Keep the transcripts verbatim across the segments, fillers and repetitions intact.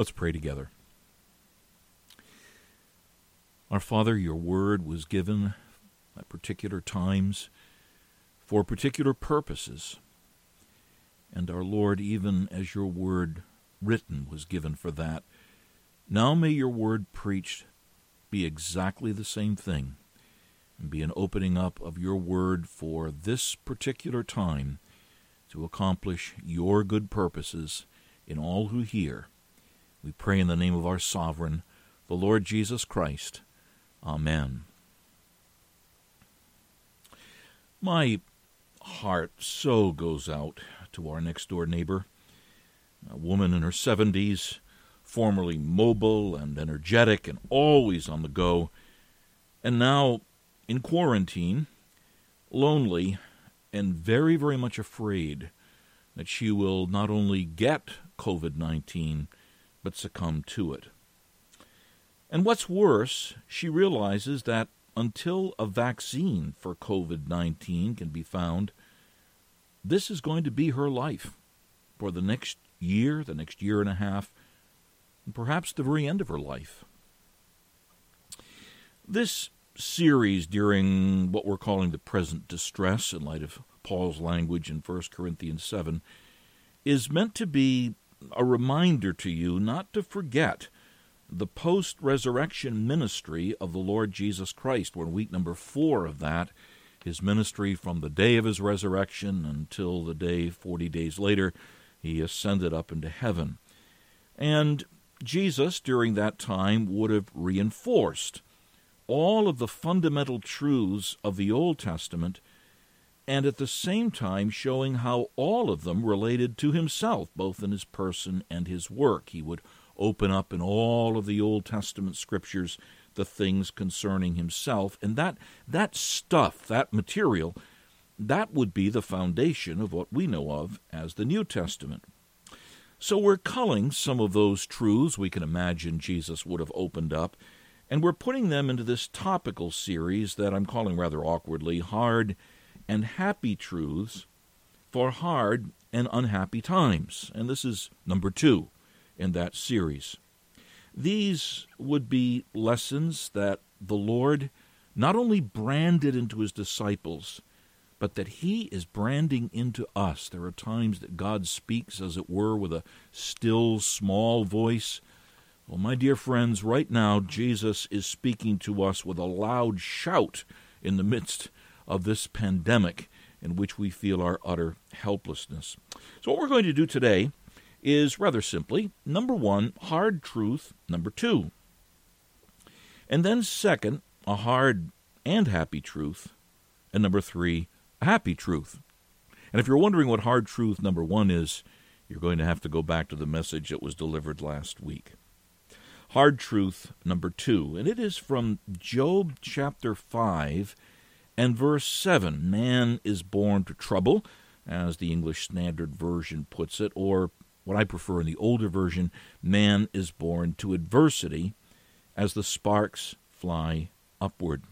Let's pray together. Our Father, your word was given at particular times for particular purposes. And our Lord, even as your word written was given for that, now may your word preached be exactly the same thing, and be an opening up of your word for this particular time to accomplish your good purposes in all who hear. We pray in the name of our sovereign, the Lord Jesus Christ. Amen. My heart so goes out to our next-door neighbor, a woman in her seventies, formerly mobile and energetic and always on the go, and now in quarantine, lonely, and very, very much afraid that she will not only get covid nineteen, but succumb to it. And what's worse, she realizes that until a vaccine for covid nineteen can be found, this is going to be her life for the next year, the next year and a half, and perhaps the very end of her life. This series during what we're calling the present distress, in light of Paul's language in First Corinthians seven, is meant to be a reminder to you not to forget the post-resurrection ministry of the Lord Jesus Christ. We're in week number four of that, his ministry from the day of his resurrection until the day forty days later he ascended up into heaven. And Jesus, during that time, would have reinforced all of the fundamental truths of the Old Testament, and at the same time showing how all of them related to himself, both in his person and his work. He would open up in all of the Old Testament scriptures the things concerning himself, and that that stuff, that material, that would be the foundation of what we know of as the New Testament. So we're culling some of those truths we can imagine Jesus would have opened up, and we're putting them into this topical series that I'm calling rather awkwardly Hard and Happy Truths for Hard and Unhappy Times. And this is number two in that series. These would be lessons that the Lord not only branded into his disciples, but that he is branding into us. There are times that God speaks, as it were, with a still, small voice. Well, my dear friends, right now Jesus is speaking to us with a loud shout in the midst of this pandemic in which we feel our utter helplessness. So what we're going to do today is rather simply, number one, hard truth, number two. And then second, a hard and happy truth, and number three, a happy truth. And if you're wondering what hard truth number one is, you're going to have to go back to the message that was delivered last week. Hard truth number two, and it is from Job chapter five and verse seven. Man is born to trouble, as the English Standard Version puts it, or what I prefer in the older version, man is born to adversity as the sparks fly upward.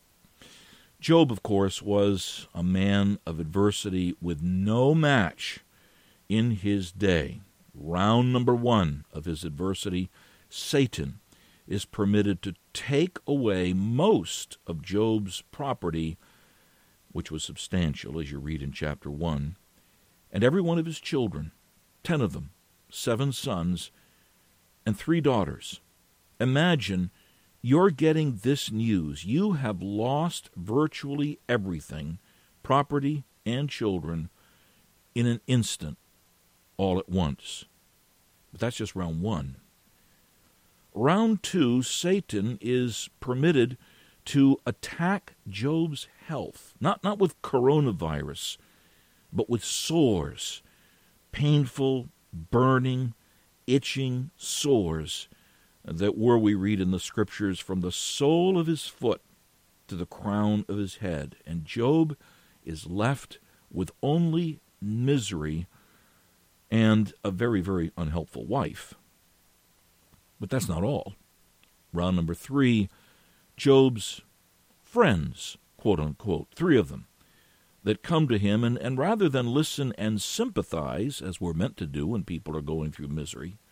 Job, of course, was a man of adversity with no match in his day. Round number one of his adversity, Satan is permitted to take away most of Job's property, which was substantial, as you read in chapter one, and every one of his children, ten of them, seven sons, and three daughters. Imagine you're getting this news. You have lost virtually everything, property and children, in an instant, all at once. But that's just round one. Round two, Satan is permitted to attack Job's health, not, not with coronavirus, but with sores, painful, burning, itching sores that were, we read in the Scriptures, from the sole of his foot to the crown of his head. And Job is left with only misery and a very, very unhelpful wife. But that's not all. Round number three, Job's friends, quote unquote, three of them, that come to him, and, and rather than listen and sympathize, as we're meant to do when people are going through misery,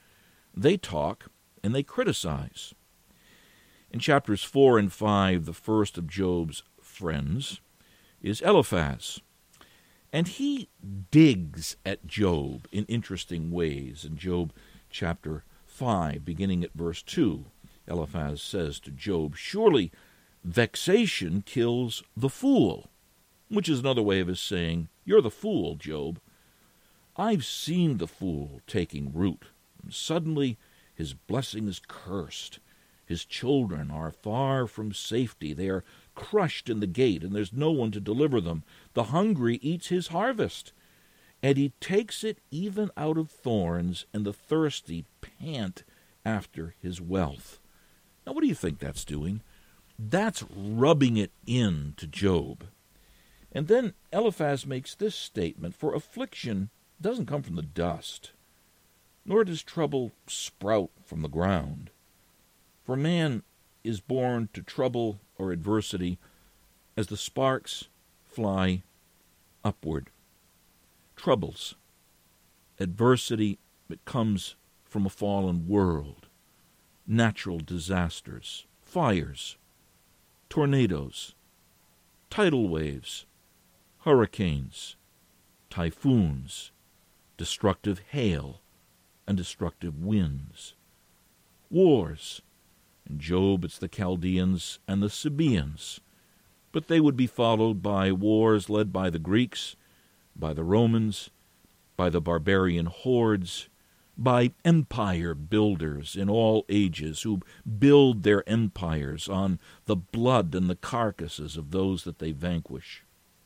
They talk and they criticize. In chapters four and five, the first of Job's friends is Eliphaz. And he digs at Job in interesting ways. In Job chapter five, beginning at verse two, Eliphaz says to Job, "Surely vexation kills the fool," which is another way of his saying, "You're the fool, Job. I've seen the fool taking root, and suddenly his blessing is cursed. His children are far from safety. They are crushed in the gate, and there's no one to deliver them. The hungry eats his harvest, and he takes it even out of thorns, and the thirsty pant after his wealth." Now, what do you think that's doing? That's rubbing it in to Job. And then Eliphaz makes this statement, "For affliction doesn't come from the dust, nor does trouble sprout from the ground. For man is born to trouble or adversity as the sparks fly upward." Troubles, adversity that comes from a fallen world, natural disasters, fires, tornadoes, tidal waves, hurricanes, typhoons, destructive hail, and destructive winds, wars. In Job, it's the Chaldeans and the Sabaeans, but they would be followed by wars led by the Greeks, by the Romans, by the barbarian hordes, by empire builders in all ages who build their empires on the blood and the carcasses of those that they vanquish.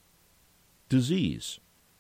Disease,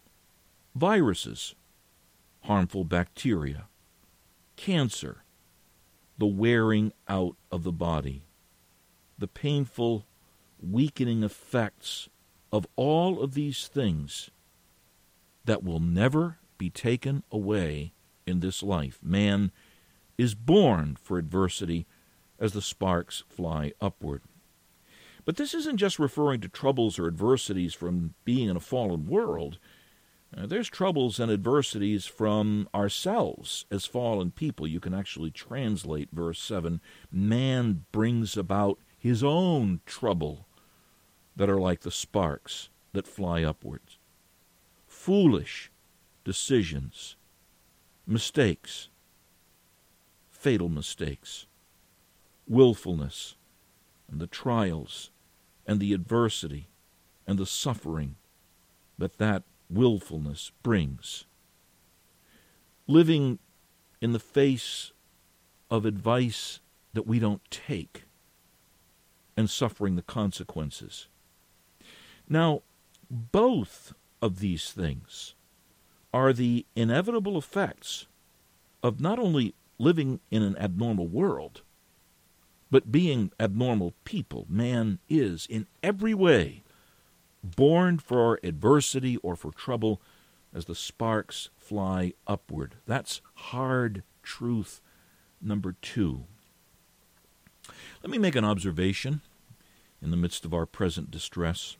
viruses, harmful bacteria, cancer, the wearing out of the body, the painful, weakening effects of all of these things that will never be taken away in this life. Man is born for adversity as the sparks fly upward. But this isn't just referring to troubles or adversities from being in a fallen world. Uh, there's troubles and adversities from ourselves as fallen people. You can actually translate verse seven. Man brings about his own trouble that are like the sparks that fly upwards. Foolish decisions, mistakes, fatal mistakes, willfulness, and the trials and the adversity and the suffering that that willfulness brings. Living in the face of advice that we don't take and suffering the consequences. Now, both of these things are the inevitable effects of not only living in an abnormal world, but being abnormal people. Man is, in every way, born for adversity or for trouble as the sparks fly upward. That's hard truth number two. Let me make an observation in the midst of our present distress.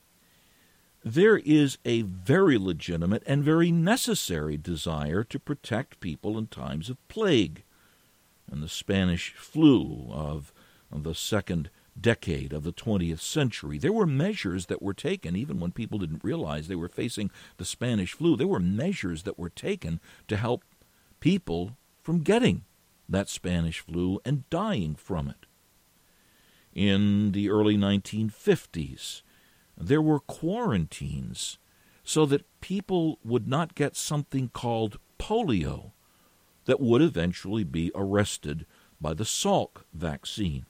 There is a very legitimate and very necessary desire to protect people in times of plague. And the Spanish flu of, of the second decade of the twentieth century, there were measures that were taken, even when people didn't realize they were facing the Spanish flu. There were measures that were taken to help people from getting that Spanish flu and dying from it. In the early nineteen fifties, there were quarantines so that people would not get something called polio that would eventually be arrested by the Salk vaccine.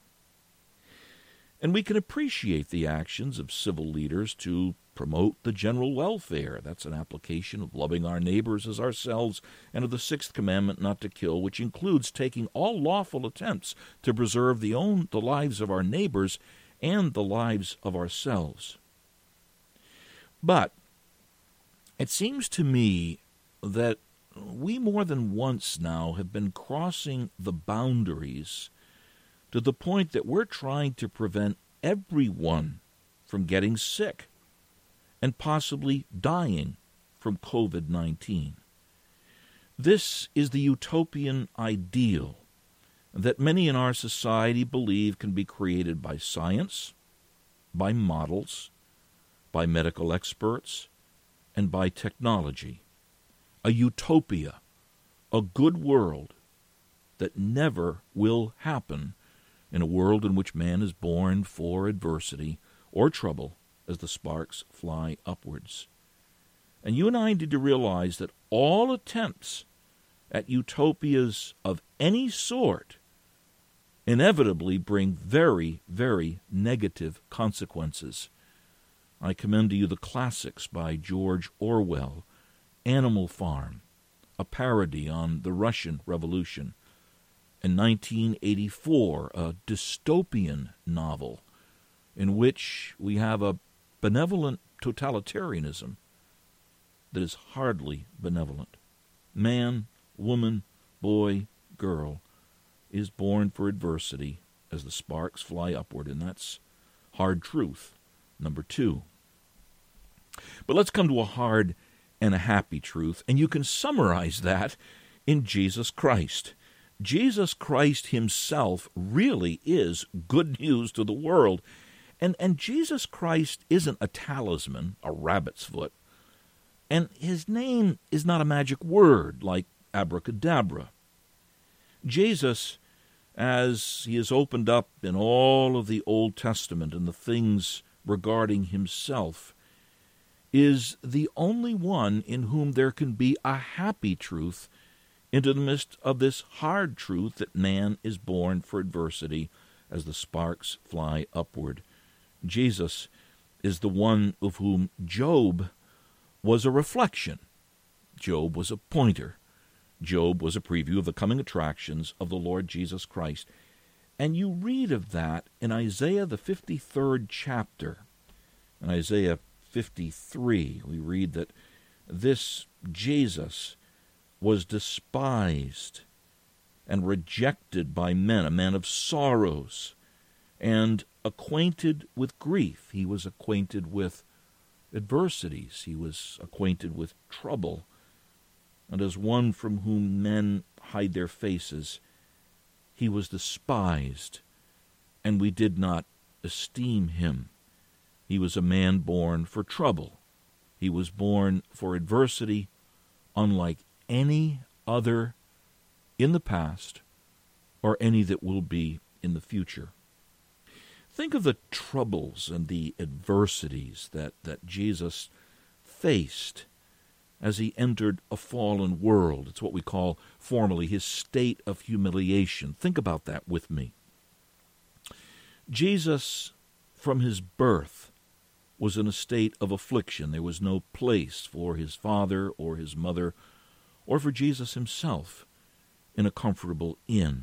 And we can appreciate the actions of civil leaders to promote the general welfare. That's an application of loving our neighbors as ourselves and of the sixth commandment not to kill, which includes taking all lawful attempts to preserve the, own, the lives of our neighbors and the lives of ourselves. But it seems to me that we more than once now have been crossing the boundaries to the point that we're trying to prevent everyone from getting sick and possibly dying from covid nineteen. This is the utopian ideal that many in our society believe can be created by science, by models, by medical experts, and by technology. A utopia, a good world that never will happen in a world in which man is born for adversity or trouble as the sparks fly upwards. And you and I need to realize that all attempts at utopias of any sort inevitably bring very, very negative consequences. I commend to you the classics by George Orwell, Animal Farm, a parody on the Russian Revolution, and nineteen eighty-four, a dystopian novel in which we have a benevolent totalitarianism that is hardly benevolent. Man, woman, boy, girl is born for adversity as the sparks fly upward, and that's hard truth, number two. But let's come to a hard and a happy truth, and you can summarize that in Jesus Christ. Jesus Christ himself really is good news to the world. And, and Jesus Christ isn't a talisman, a rabbit's foot. And his name is not a magic word like abracadabra. Jesus, as he is opened up in all of the Old Testament and the things regarding himself, is the only one in whom there can be a happy truth into the midst of this hard truth that man is born for adversity as the sparks fly upward. Jesus is the one of whom Job was a reflection. Job was a pointer. Job was a preview of the coming attractions of the Lord Jesus Christ. And you read of that in Isaiah, the fifty-third chapter. In Isaiah fifty-three, we read that this Jesus was despised and rejected by men, a man of sorrows, and acquainted with grief. He was acquainted with adversities. He was acquainted with trouble. And as one from whom men hide their faces, he was despised, and we did not esteem him. He was a man born for trouble. He was born for adversity, unlike any other in the past or any that will be in the future. Think of the troubles and the adversities that, that Jesus faced as he entered a fallen world. It's what we call formally his state of humiliation. Think about that with me. Jesus, from his birth, was in a state of affliction. There was no place for his father or his mother or for Jesus himself in a comfortable inn.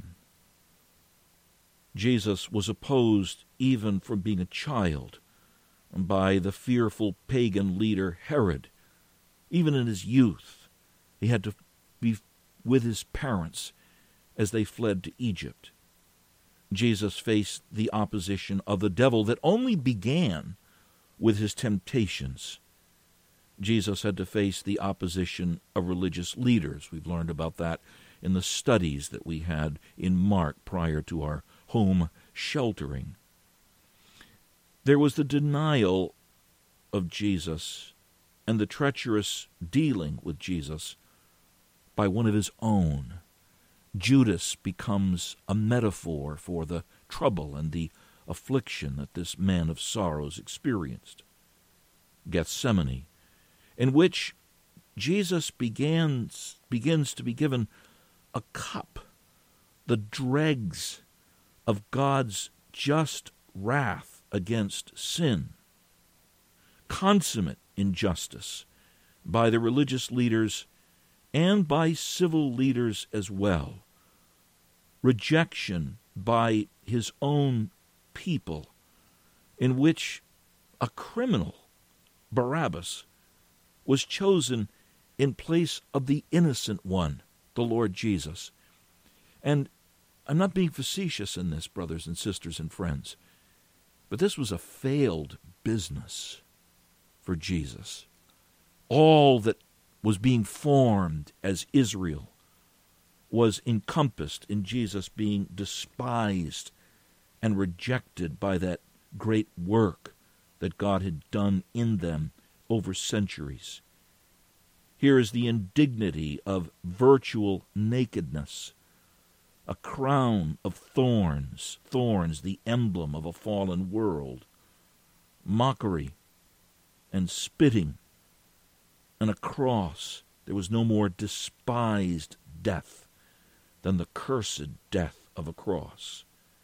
Jesus was opposed even from being a child by the fearful pagan leader Herod. Even in his youth, he had to be with his parents as they fled to Egypt. Jesus faced the opposition of the devil that only began with his temptations. Jesus had to face the opposition of religious leaders. We've learned about that in the studies that we had in Mark prior to our home sheltering. There was the denial of Jesus and the treacherous dealing with Jesus by one of his own. Judas becomes a metaphor for the trouble and the affliction that this man of sorrows experienced. Gethsemane, in which Jesus begins, begins to be given a cup, the dregs of God's just wrath against sin, consummate injustice by the religious leaders and by civil leaders as well, rejection by his own people, in which a criminal, Barabbas, was chosen in place of the innocent one, the Lord Jesus. And I'm not being facetious in this, brothers and sisters and friends, but this was a failed business for Jesus. All that was being formed as Israel was encompassed in Jesus being despised and rejected by that great work that God had done in them over centuries. Here is the indignity of virtual nakedness, a crown of thorns, thorns, the emblem of a fallen world, mockery and spitting, and a cross. There was no more despised death than the cursed death of a cross.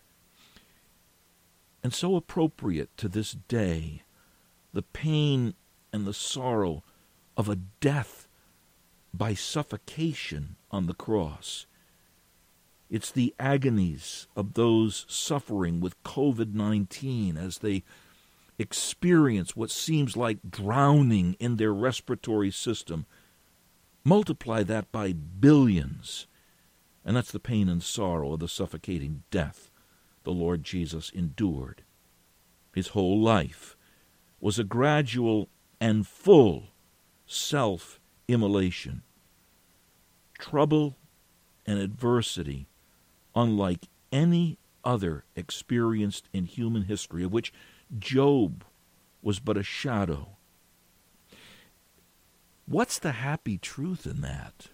And so appropriate to this day, the pain and the sorrow of a death by suffocation on the cross. It's the agonies of those suffering with covid nineteen as they experience what seems like drowning in their respiratory system. Multiply that by billions, and that's the pain and sorrow of the suffocating death the Lord Jesus endured. His whole life was a gradual and full self-immolation. Trouble and adversity unlike any other experienced in human history, of which Job was but a shadow. What's the happy truth in that?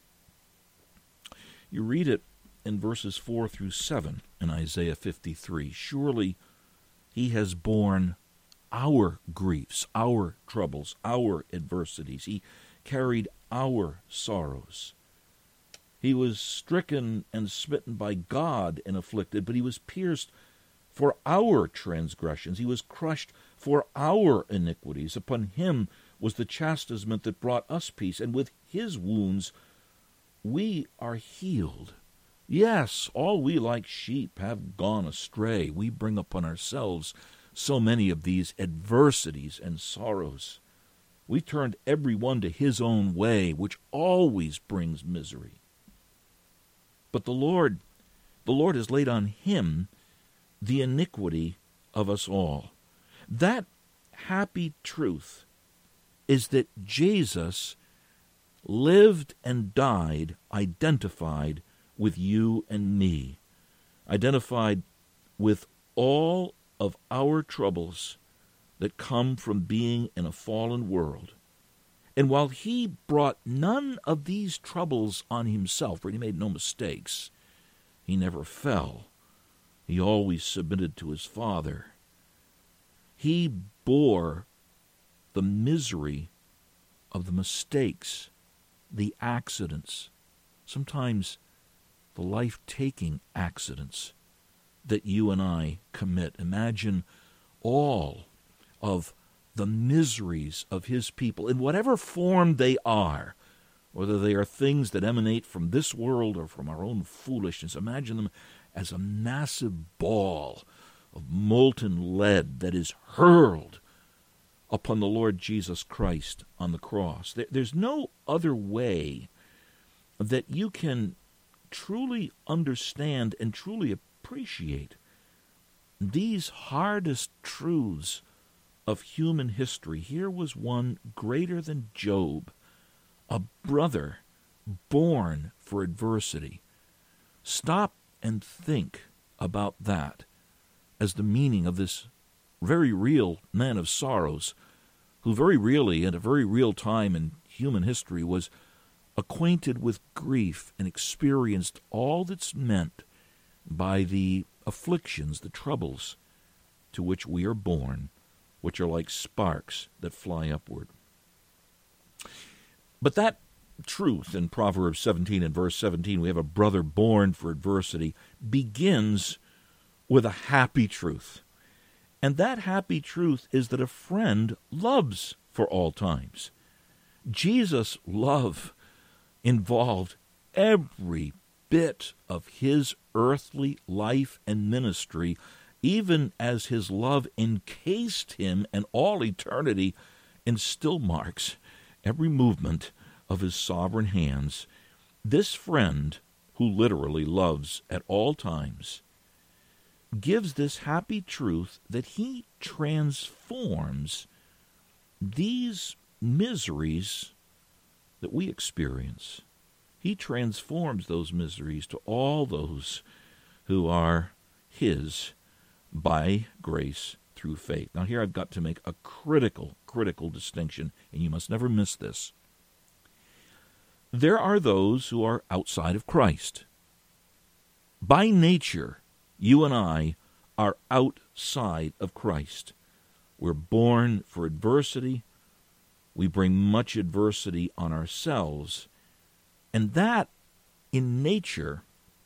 You read it in verses four through seven in Isaiah fifty-three. Surely he has borne our griefs, our troubles, our adversities. He carried our sorrows. He was stricken and smitten by God and afflicted, but he was pierced for our transgressions. He was crushed for our iniquities. Upon him was the chastisement that brought us peace, and with his wounds we are healed. Yes, all we like sheep have gone astray. We bring upon ourselves so many of these adversities and sorrows. We turned every one to his own way, which always brings misery. But the Lord, the Lord has laid on him the iniquity of us all. That happy truth is that Jesus lived and died identified with you and me, identified with all of our troubles that come from being in a fallen world. And while he brought none of these troubles on himself, for he made no mistakes, he never fell. He always submitted to his Father. He bore the misery of the mistakes, the accidents, sometimes the life-taking accidents that you and I commit. Imagine all of the miseries of his people, in whatever form they are, whether they are things that emanate from this world or from our own foolishness. Imagine them as a massive ball of molten lead that is hurled upon the Lord Jesus Christ on the cross. There's no other way that you can truly understand and truly appreciate these hardest truths of human history. Here was one greater than Job, a brother born for adversity. Stop and think about that as the meaning of this very real man of sorrows, who very really, at a very real time in human history, was acquainted with grief and experienced all that's meant by the afflictions, the troubles to which we are born, which are like sparks that fly upward. But that truth in Proverbs seventeen and verse seventeen, we have a brother born for adversity, begins with a happy truth. And that happy truth is that a friend loves for all times. Jesus' love involved every bit of his earthly life and ministry, even as his love encased him and all eternity and still marks every movement of his sovereign hands. This friend, who literally loves at all times, gives this happy truth that he transforms these miseries that we experience. He transforms those miseries to all those who are His by grace through faith. Now here I've got to make a critical, critical distinction, and you must never miss this. There are those who are outside of Christ. By nature, you and I are outside of Christ. We're born for adversity. We bring much adversity on ourselves. And that, in nature,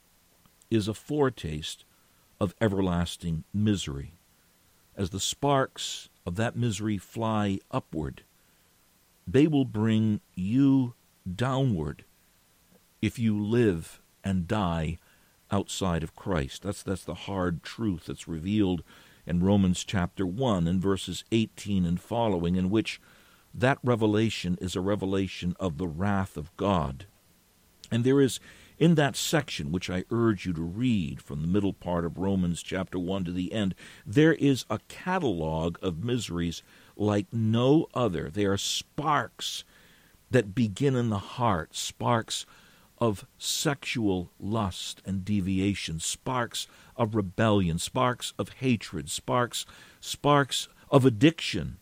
is a foretaste of everlasting misery. As the sparks of that misery fly upward, they will bring you downward if you live and die outside of Christ. That's that's the hard truth that's revealed in Romans chapter one and verses eighteen and following, in which that revelation is a revelation of the wrath of God. And there is, in that section, which I urge you to read from the middle part of Romans chapter one to the end, there is a catalog of miseries like no other. They are sparks that begin in the heart, sparks of sexual lust and deviation, sparks of rebellion, sparks of hatred, sparks, sparks of addiction,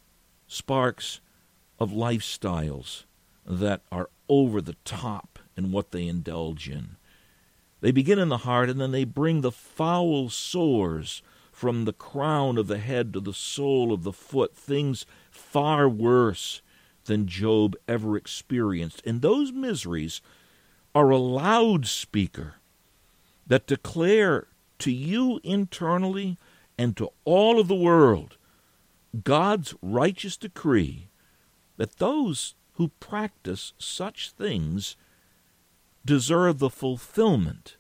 sparks of lifestyles that are over the top in what they indulge in. They begin in the heart, and then they bring the foul sores from the crown of the head to the sole of the foot, things far worse than Job ever experienced. And those miseries are a loudspeaker that declare to you internally and to all of the world God's righteous decree that those who practice such things deserve the fulfillment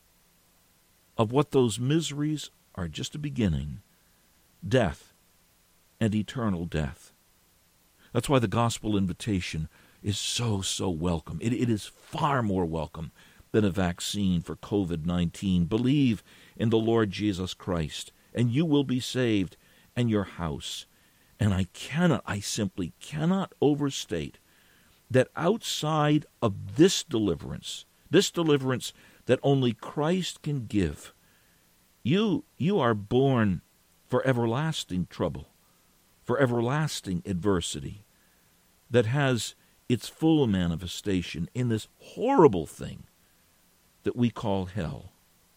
of what those miseries are just a beginning, death and eternal death. That's why the gospel invitation is so, so welcome. It, it is far more welcome than a vaccine for covid nineteen. Believe in the Lord Jesus Christ, and you will be saved, and your house. And I cannot, I simply cannot overstate that outside of this deliverance, this deliverance that only Christ can give, you, you are born for everlasting trouble, for everlasting adversity that has its full manifestation in this horrible thing that we call hell.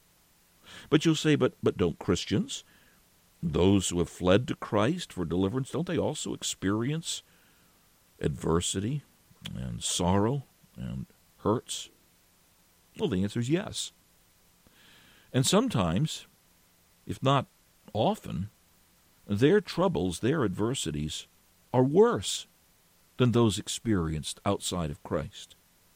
But you'll say, but but don't Christians, those who have fled to Christ for deliverance, don't they also experience adversity and sorrow and hurts? Well, the answer is yes. And sometimes, if not often, their troubles, their adversities, are worse than those experienced outside of Christ.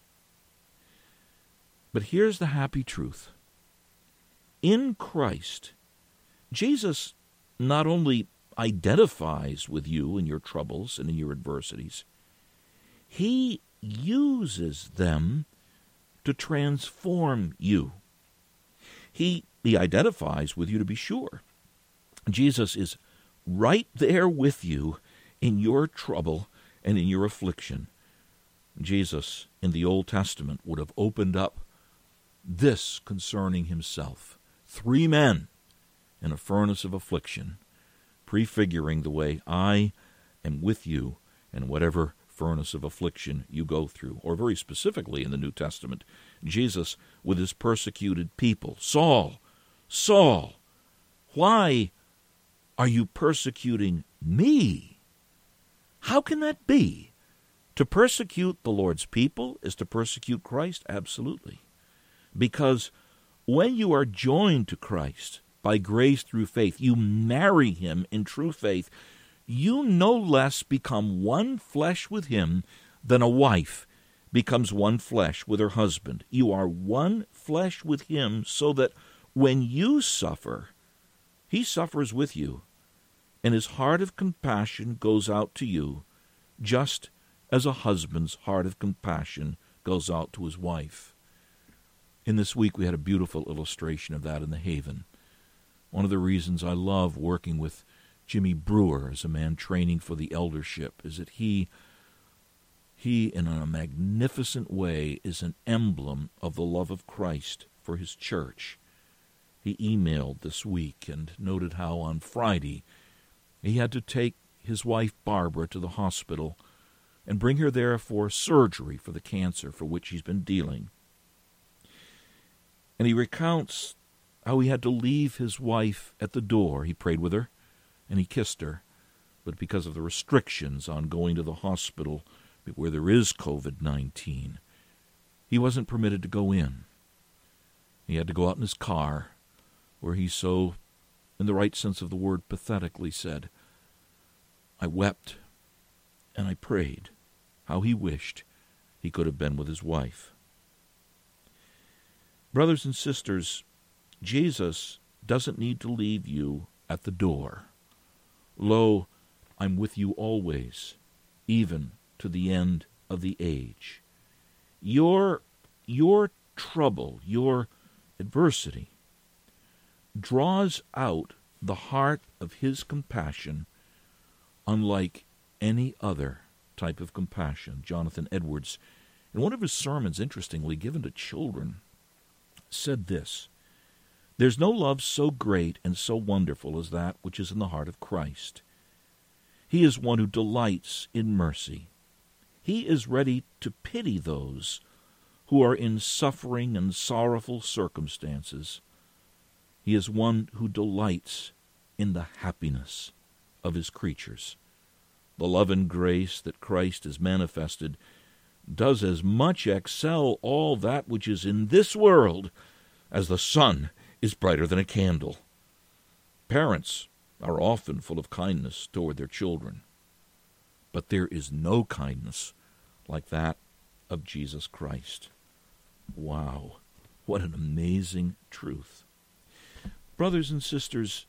But here's the happy truth. In Christ, Jesus not only identifies with you in your troubles and in your adversities, He uses them to transform you. He, he identifies with you, to be sure. Jesus is right there with you in your trouble and in your affliction. Jesus, in the Old Testament, would have opened up this concerning himself. Three men in a furnace of affliction, prefiguring the way I am with you in whatever furnace of affliction you go through. Or very specifically in the New Testament, Jesus with his persecuted people. Saul, Saul, why are you persecuting me? How can that be? To persecute the Lord's people is to persecute Christ? Absolutely. Because when you are joined to Christ by grace through faith, you marry him in true faith, you no less become one flesh with him than a wife becomes one flesh with her husband. You are one flesh with him, so that when you suffer, he suffers with you, and his heart of compassion goes out to you, just as a husband's heart of compassion goes out to his wife. In this week, we had a beautiful illustration of that in the Haven. One of the reasons I love working with Jimmy Brewer as a man training for the eldership is that he He, in a magnificent way, is an emblem of the love of Christ for his church. He emailed this week and noted how on Friday he had to take his wife Barbara to the hospital and bring her there for surgery for the cancer for which he's been dealing. And he recounts how he had to leave his wife at the door. He prayed with her and he kissed her, but because of the restrictions on going to the hospital where there is covid nineteen, he wasn't permitted to go in. He had to go out in his car, where he so, in the right sense of the word, pathetically said, "I wept and I prayed how he wished he could have been with his wife." Brothers and sisters, Jesus doesn't need to leave you at the door. Lo, I'm with you always, even to the end of the age. Your, your trouble, your adversity, draws out the heart of his compassion unlike any other type of compassion. Jonathan Edwards, in one of his sermons, interestingly, given to children, said this: "There's no love so great and so wonderful as that which is in the heart of Christ. He is one who delights in mercy. He is ready to pity those who are in suffering and sorrowful circumstances. He is one who delights in the happiness of his creatures. The love and grace that Christ has manifested does as much excel all that which is in this world as the sun is brighter than a candle." Parents are often full of kindness toward their children, but there is no kindness like that of Jesus Christ. Wow, what an amazing truth. Brothers and sisters,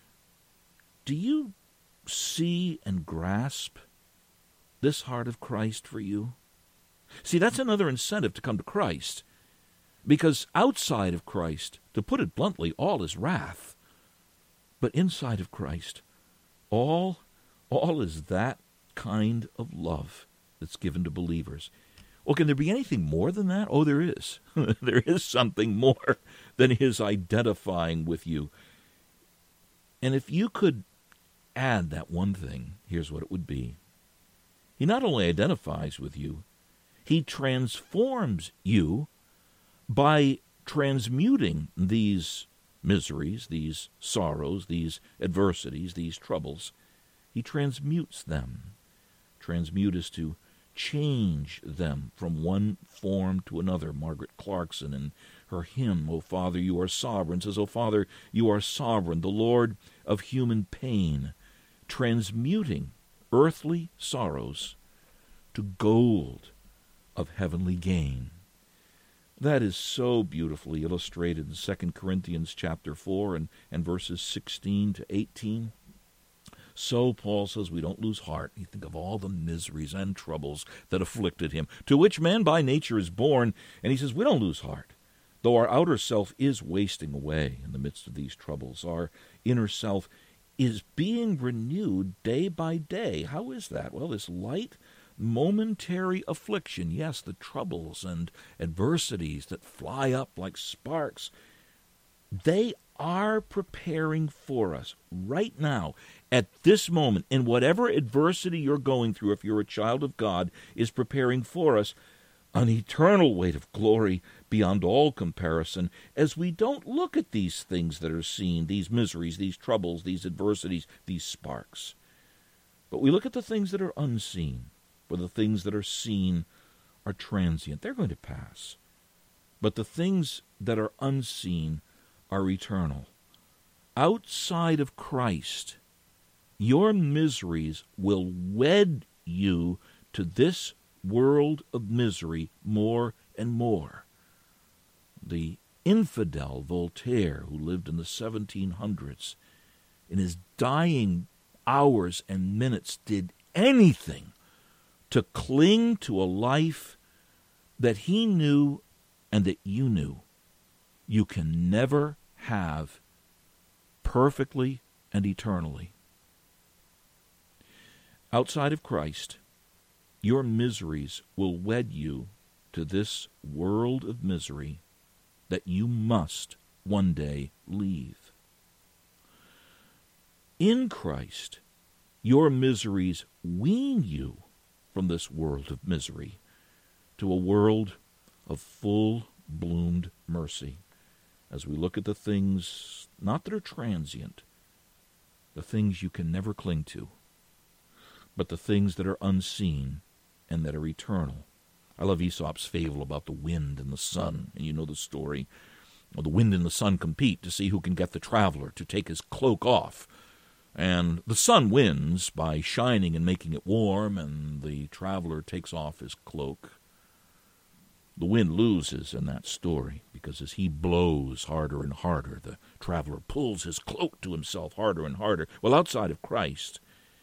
do you see and grasp this heart of Christ for you? See, that's another incentive to come to Christ, because outside of Christ, to put it bluntly, all is wrath. But inside of Christ, all, all is that kind of love that's given to believers. Well, can there be anything more than that? Oh, there is. There is something more than his identifying with you. And if you could add that one thing, here's what it would be. He not only identifies with you, he transforms you by transmuting these miseries, these sorrows, these adversities, these troubles. He transmutes them. Transmute is to change them from one form to another. Margaret Clarkson, in her hymn, "O Father, you are sovereign," says, "O Father, you are sovereign, the Lord of human pain, transmuting earthly sorrows to gold of heavenly gain." That is so beautifully illustrated in Second Corinthians chapter four and, and verses sixteen to eighteen. So Paul says we don't lose heart. You think of all the miseries and troubles that afflicted him, to which man by nature is born, and he says we don't lose heart. Though our outer self is wasting away in the midst of these troubles, our inner self is being renewed day by day. How is that? Well, this light, momentary affliction, yes, the troubles and adversities that fly up like sparks, they are preparing for us right now, at this moment, in whatever adversity you're going through, if you're a child of God, is preparing for us an eternal weight of glory beyond all comparison, as we don't look at these things that are seen, these miseries, these troubles, these adversities, these sparks. But we look at the things that are unseen, for the things that are seen are transient. They're going to pass. But the things that are unseen are eternal. Outside of Christ, your miseries will wed you to this world of misery more and more. The infidel Voltaire, who lived in the seventeen hundreds, in his dying hours and minutes did anything to cling to a life that he knew and that you knew you can never have perfectly and eternally. Outside of Christ, your miseries will wed you to this world of misery that you must one day leave. In Christ, your miseries wean you from this world of misery to a world of full-bloomed mercy as we look at the things, not that are transient, the things you can never cling to, but the things that are unseen and that are eternal. I love Aesop's fable about the wind and the sun, and you know the story. Well, the wind and the sun compete to see who can get the traveler to take his cloak off. And the sun wins by shining and making it warm, and the traveler takes off his cloak. The wind loses in that story, because as he blows harder and harder, the traveler pulls his cloak to himself harder and harder. Well, outside of Christ,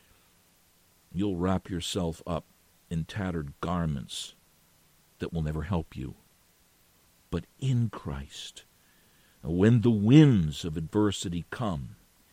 you'll wrap yourself up in tattered garments that will never help you. But in Christ, when the winds of adversity come,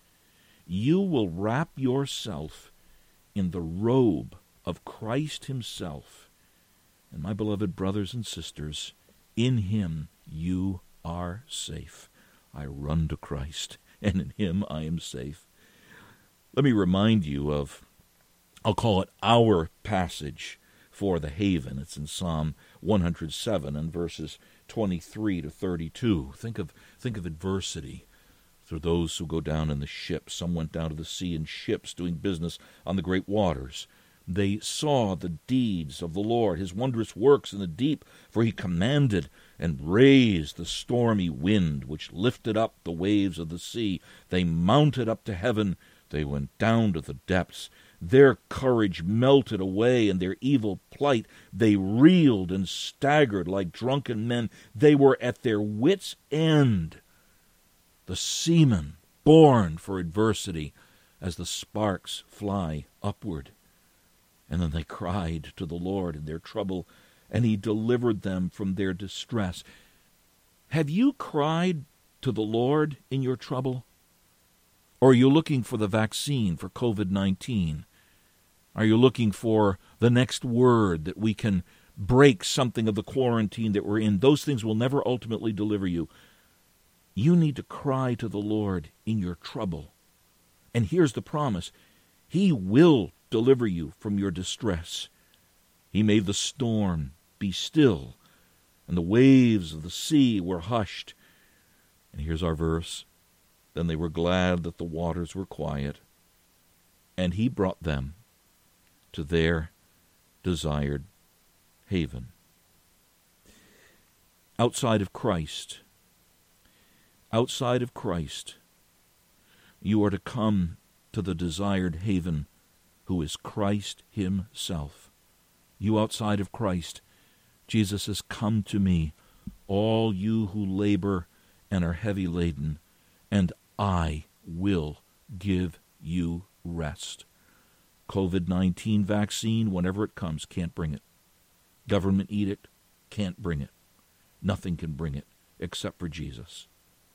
you will wrap yourself in the robe of Christ himself. And my beloved brothers and sisters, in him you are safe. I run to Christ, and in him I am safe. Let me remind you of, I'll call it our passage for the haven. It's in Psalm one hundred seven and verses twenty-three to thirty-two. Think of, think of adversity. For those who go down in the ships, some went down to the sea in ships doing business on the great waters. They saw the deeds of the Lord, his wondrous works in the deep, for he commanded and raised the stormy wind, which lifted up the waves of the sea. They mounted up to heaven, they went down to the depths. Their courage melted away in their evil plight. They reeled and staggered like drunken men. They were at their wits' end. The seamen born for adversity as the sparks fly upward. And then they cried to the Lord in their trouble, and he delivered them from their distress. Have you cried to the Lord in your trouble? Or are you looking for the vaccine for covid nineteen? Are you looking for the next word that we can break something of the quarantine that we're in? Those things will never ultimately deliver you. You need to cry to the Lord in your trouble. And here's the promise. He will deliver you from your distress. He made the storm be still, and the waves of the sea were hushed. And here's our verse. Then they were glad that the waters were quiet, and he brought them to their desired haven. Outside of Christ, outside of Christ, you are to come to the desired haven, who is Christ himself. You outside of Christ, Jesus says, "Come to me, all you who labor and are heavy laden, and I will give you rest." covid nineteen vaccine, whenever it comes, can't bring it. Government edict can't bring it. Nothing can bring it except for Jesus.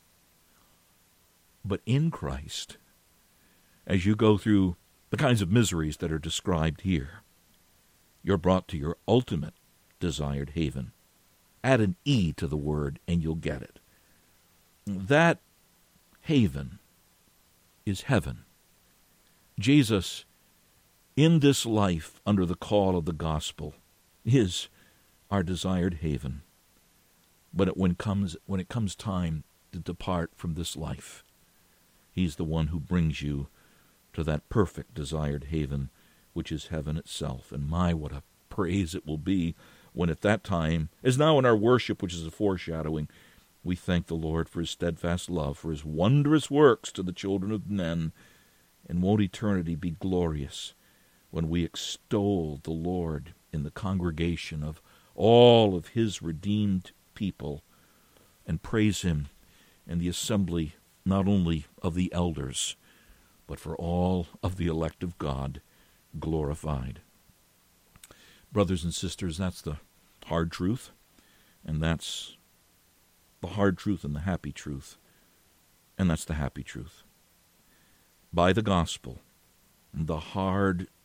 But in Christ, as you go through the kinds of miseries that are described here, you're brought to your ultimate desired haven. Add an E to the word and you'll get it. That haven is heaven. Jesus, in this life under the call of the gospel, is our desired haven. But when it comes, when it comes time to depart from this life, he's the one who brings you to that perfect desired haven, which is heaven itself. And my, what a praise it will be when at that time, as now in our worship, which is a foreshadowing, we thank the Lord for his steadfast love, for his wondrous works to the children of men. And won't eternity be glorious when we extol the Lord in the congregation of all of his redeemed people and praise him in the assembly not only of the elders, but for all of the elect of God glorified. Brothers and sisters, that's the hard truth, and that's the hard truth and the happy truth, and that's the happy truth. By the gospel, the hard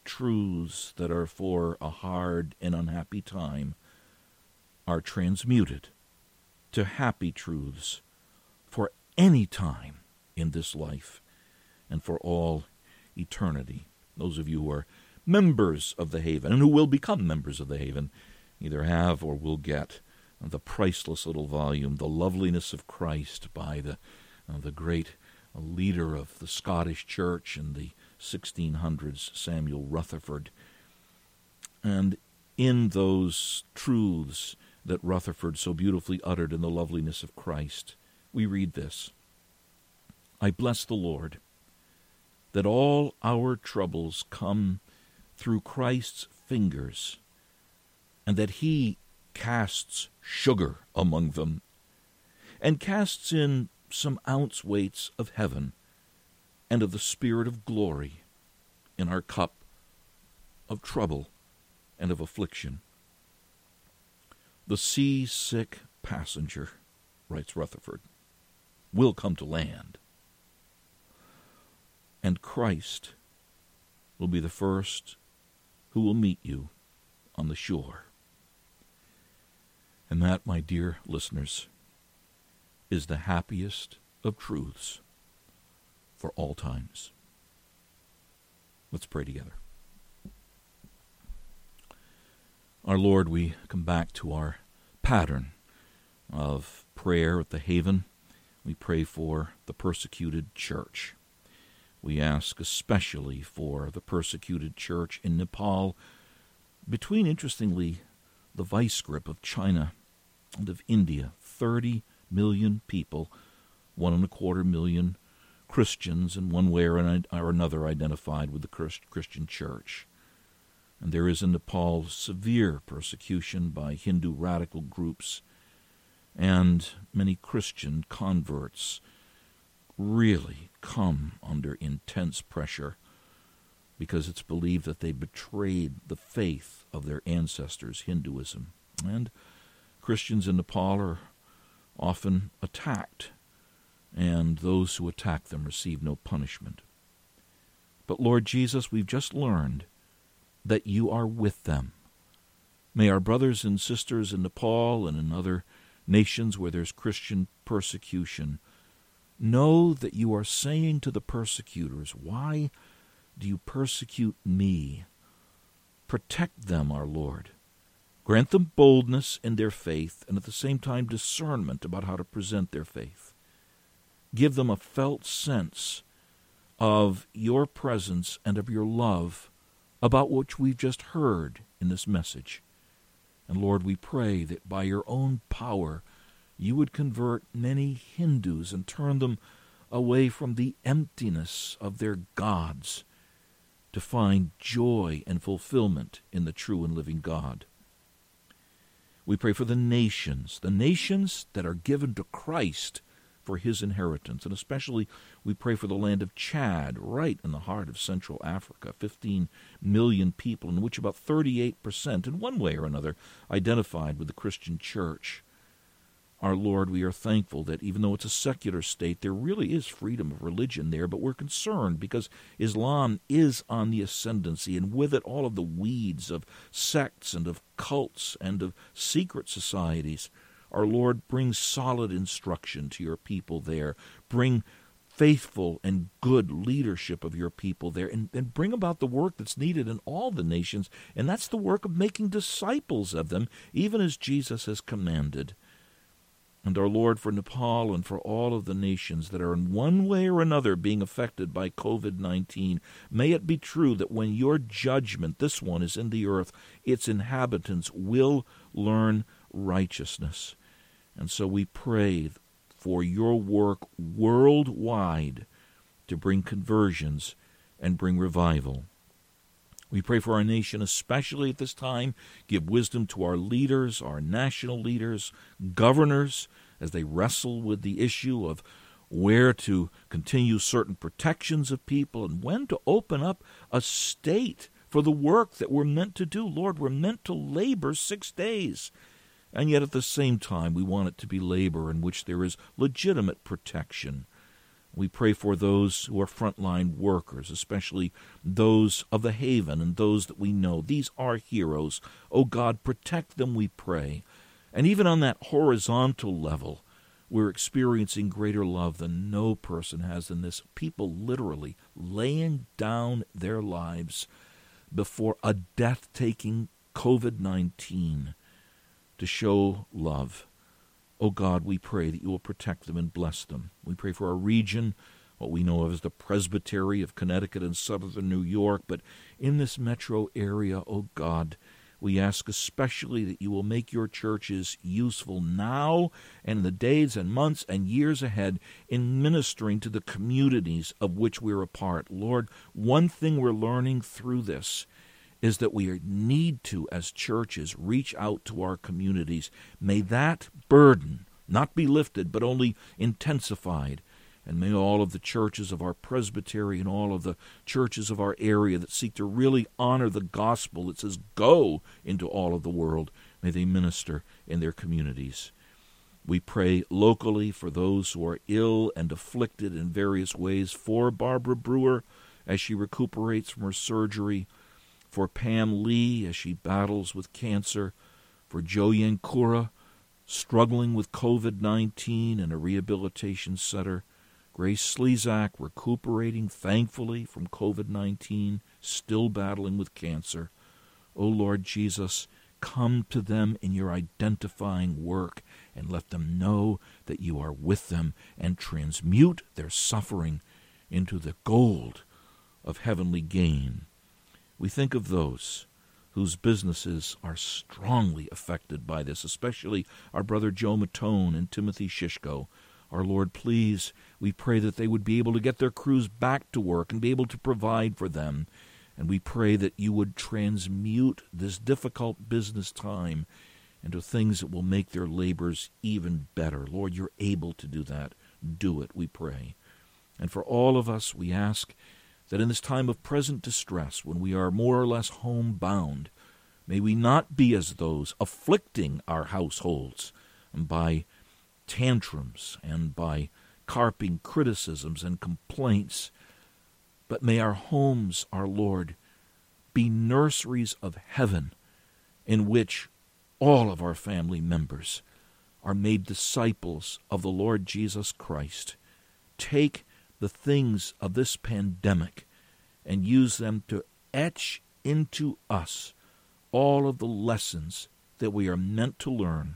truths that are for a hard and unhappy time are transmuted to happy truths for any time in this life and for all eternity. Those of you who are members of the Haven and who will become members of the Haven either have or will get the priceless little volume, The Loveliness of Christ, by the, uh, the great leader of the Scottish Church in the sixteen hundreds, Samuel Rutherford. And in those truths that Rutherford so beautifully uttered in The Loveliness of Christ, we read this: I bless the Lord that all our troubles come through Christ's fingers, and that he casts sugar among them, and casts in some ounce weights of heaven and of the Spirit of glory in our cup of trouble and of affliction. The seasick passenger, writes Rutherford, will come to land, and Christ will be the first who will meet you on the shore. And that, my dear listeners, is the happiest of truths for all times. Let's pray together. Our Lord, we come back to our pattern of prayer at the Haven. We pray for the persecuted church. We ask especially for the persecuted church in Nepal, between, interestingly, the vice grip of China and of India. Thirty million people, one and a quarter million Christians in one way or another identified with the Christian church. And there is in Nepal severe persecution by Hindu radical groups, and many Christian converts really come under intense pressure because it's believed that they betrayed the faith of their ancestors, Hinduism. And Christians in Nepal are often attacked, and those who attack them receive no punishment. But Lord Jesus, we've just learned that you are with them. May our brothers and sisters in Nepal and in other nations where there's Christian persecution know that you are saying to the persecutors, why do you persecute me? Protect them, our Lord. Grant them boldness in their faith and at the same time discernment about how to present their faith. Give them a felt sense of your presence and of your love about what we've just heard in this message. And Lord, we pray that by your own power you would convert many Hindus and turn them away from the emptiness of their gods to find joy and fulfillment in the true and living God. We pray for the nations, the nations that are given to Christ for his inheritance, and especially we pray for the land of Chad, right in the heart of Central Africa, fifteen million people, in which about thirty-eight percent, in one way or another, identified with the Christian church. Our Lord, we are thankful that even though it's a secular state, there really is freedom of religion there, but we're concerned because Islam is on the ascendancy, and with it all of the weeds of sects and of cults and of secret societies. Our Lord, bring solid instruction to your people there. Bring faithful and good leadership of your people there, and, and bring about the work that's needed in all the nations, and that's the work of making disciples of them, even as Jesus has commanded. And our Lord, for Nepal and for all of the nations that are in one way or another being affected by covid nineteen, may it be true that when your judgment, this one, is in the earth, its inhabitants will learn righteousness. And so we pray for your work worldwide to bring conversions and bring revival. We pray for our nation, especially at this time. Give wisdom to our leaders, our national leaders, governors, as they wrestle with the issue of where to continue certain protections of people and when to open up a state for the work that we're meant to do. Lord, we're meant to labor six days. And yet at the same time, we want it to be labor in which there is legitimate protection. We pray for those who are frontline workers, especially those of the Haven and those that we know. These are heroes. Oh God, protect them, we pray. And even on that horizontal level, we're experiencing greater love than no person has in this. People literally laying down their lives before a death-taking covid nineteen to show love. Oh God, we pray that you will protect them and bless them. We pray for our region, what we know of as the Presbytery of Connecticut and southern New York, but in this metro area, oh God, we ask especially that you will make your churches useful now and in the days and months and years ahead in ministering to the communities of which we're a part. Lord, one thing we're learning through this is that we need to, as churches, reach out to our communities. May that burden not be lifted, but only intensified. And may all of the churches of our presbytery and all of the churches of our area that seek to really honor the gospel that says, go into all of the world, may they minister in their communities. We pray locally for those who are ill and afflicted in various ways, for Barbara Brewer as she recuperates from her surgery, for Pam Lee as she battles with cancer, for Joe Yankura struggling with covid nineteen in a rehabilitation center, Grace Slezak recuperating thankfully from covid nineteen, still battling with cancer. O Lord Jesus, come to them in your identifying work and let them know that you are with them and transmute their suffering into the gold of heavenly gain. We think of those whose businesses are strongly affected by this, especially our brother Joe Matone and Timothy Shishko. Our Lord, please, we pray that they would be able to get their crews back to work and be able to provide for them. And we pray that you would transmute this difficult business time into things that will make their labors even better. Lord, you're able to do that. Do it, we pray. And for all of us, we ask that in this time of present distress, when we are more or less homebound, may we not be as those afflicting our households by tantrums and by carping criticisms and complaints, but may our homes, our Lord, be nurseries of heaven in which all of our family members are made disciples of the Lord Jesus Christ. Take the things of this pandemic and use them to etch into us all of the lessons that we are meant to learn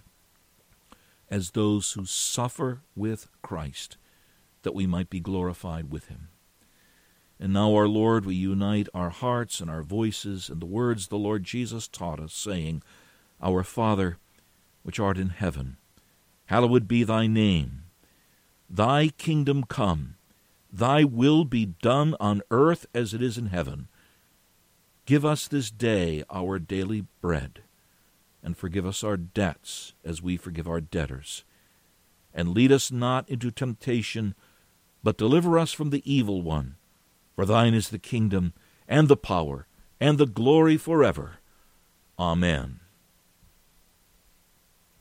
as those who suffer with Christ, that we might be glorified with him. And now, our Lord, we unite our hearts and our voices in the words the Lord Jesus taught us, saying, Our Father, which art in heaven, hallowed be thy name. Thy kingdom come. Thy will be done on earth as it is in heaven. Give us this day our daily bread, and forgive us our debts as we forgive our debtors. And lead us not into temptation, but deliver us from the evil one. For thine is the kingdom, and the power, and the glory forever. Amen.